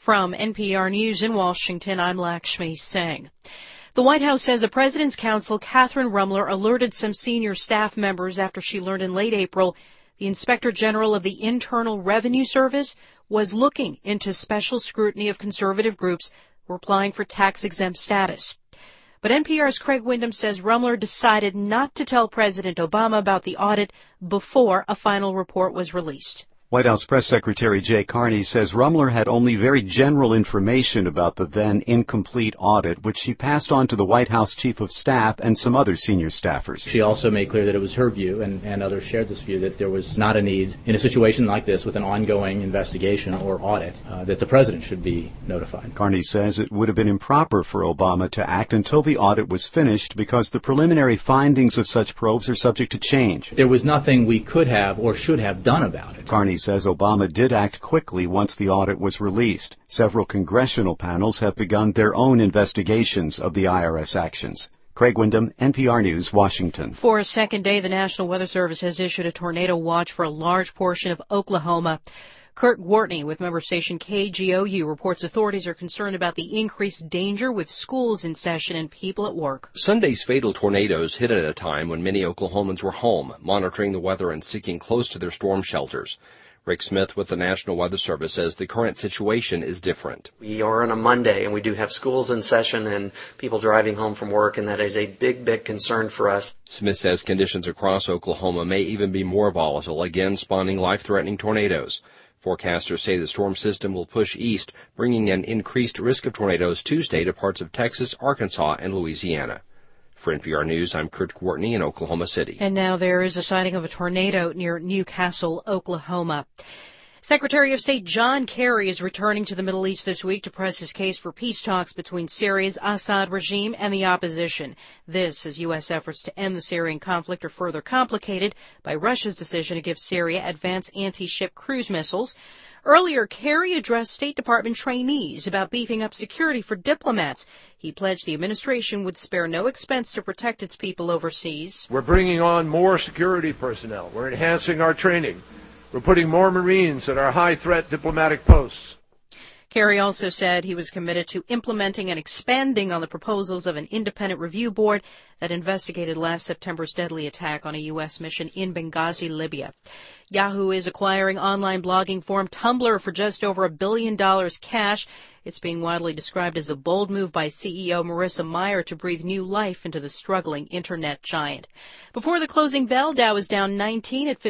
From NPR News in Washington, I'm Lakshmi Singh. The White House says the President's counsel, Catherine Ruemmler, alerted some senior staff members after she learned in late April the Inspector General of the Internal Revenue Service was looking into special scrutiny of conservative groups who were applying for tax-exempt status. But NPR's Craig Windham says Ruemmler decided not to tell President Obama about the audit before a final report was released. White House Press Secretary Jay Carney says Ruemmler had only very general information about the then incomplete audit, which she passed on to the White House Chief of Staff and some other senior staffers. She also made clear that it was her view, and others shared this view, that there was not a need in a situation like this with an ongoing investigation or audit that the President should be notified. Carney says it would have been improper for Obama to act until the audit was finished because the preliminary findings of such probes are subject to change. There was nothing we could have or should have done about it. Carney says Obama did act quickly once the audit was released. Several congressional panels have begun their own investigations of the IRS actions. Craig Windham, NPR News, Washington. For a second day, the National Weather Service has issued a tornado watch for a large portion of Oklahoma. Kurt Gwartney with member station KGOU reports authorities are concerned about the increased danger with schools in session and people at work. Sunday's fatal tornadoes hit at a time when many Oklahomans were home, monitoring the weather and sticking close to their storm shelters. Rick Smith with the National Weather Service says the current situation is different. We are on a Monday, and we do have schools in session and people driving home from work, and that is a big concern for us. Smith says conditions across Oklahoma may even be more volatile, again spawning life-threatening tornadoes. Forecasters say the storm system will push east, bringing an increased risk of tornadoes Tuesday to parts of Texas, Arkansas, and Louisiana. For NPR News, I'm Kurt Gwartney in Oklahoma City. And now there is a sighting of a tornado near Newcastle, Oklahoma. Secretary of State John Kerry is returning to the Middle East this week to press his case for peace talks between Syria's Assad regime and the opposition. This as U.S. efforts to end the Syrian conflict are further complicated by Russia's decision to give Syria advanced anti-ship cruise missiles. Earlier, Kerry addressed State Department trainees about beefing up security for diplomats. He pledged the administration would spare no expense to protect its people overseas. We're bringing on more security personnel. We're enhancing our training. We're putting more Marines at our high-threat diplomatic posts. Kerry also said he was committed to implementing and expanding on the proposals of an independent review board that investigated last September's deadly attack on a U.S. mission in Benghazi, Libya. Yahoo is acquiring online blogging forum Tumblr for just over $1 billion cash. It's being widely described as a bold move by CEO Marissa Mayer to breathe new life into the struggling Internet giant. Before the closing bell, Dow is down 19 at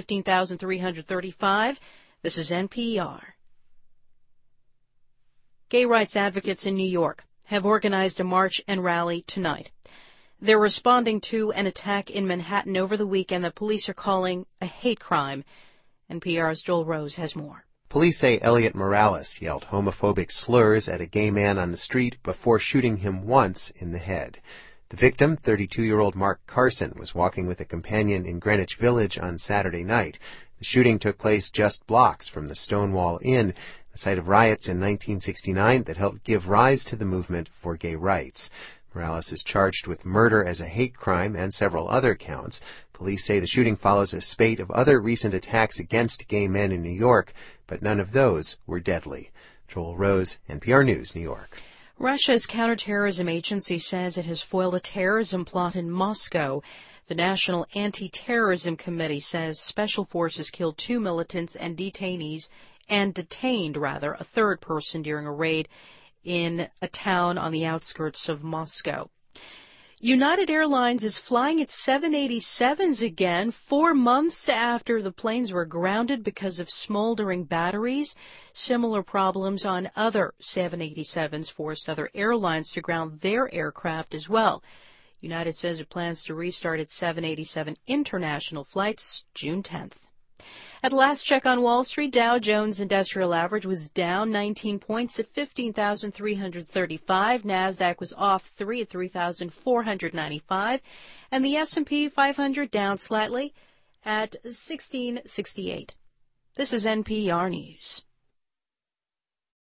15,335. This is NPR. Gay rights advocates in New York have organized a march and rally tonight. They're responding to an attack in Manhattan over the weekend that police are calling a hate crime. NPR's Joel Rose has more. Police say Elliot Morales yelled homophobic slurs at a gay man on the street before shooting him once in the head. The victim, 32-year-old Mark Carson, was walking with a companion in Greenwich Village on Saturday night. The shooting took place just blocks from the Stonewall Inn, the site of riots in 1969 that helped give rise to the movement for gay rights. Morales is charged with murder as a hate crime and several other counts. Police say the shooting follows a spate of other recent attacks against gay men in New York, but none of those were deadly. Joel Rose, NPR News, New York. Russia's counterterrorism agency says it has foiled a terrorism plot in Moscow. The National Anti-Terrorism Committee says special forces killed 2 militants and detained a third person during a raid in a town on the outskirts of Moscow. United Airlines is flying its 787s again 4 months after the planes were grounded because of smoldering batteries. Similar problems on other 787s forced other airlines to ground their aircraft as well. United says it plans to restart its 787 international flights June 10th. At last check on Wall Street, Dow Jones Industrial Average was down 19 points at 15,335. NASDAQ was off 3 at 3,495. And the S&P 500 down slightly at 1668. This is NPR News.